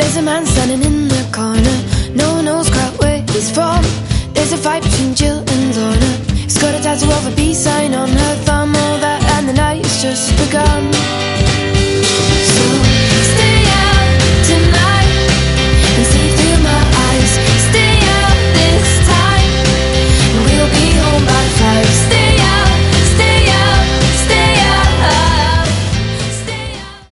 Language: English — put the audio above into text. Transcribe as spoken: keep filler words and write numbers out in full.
There's a man standing in the corner, no one knows quite where he's from. There's a fight between Jill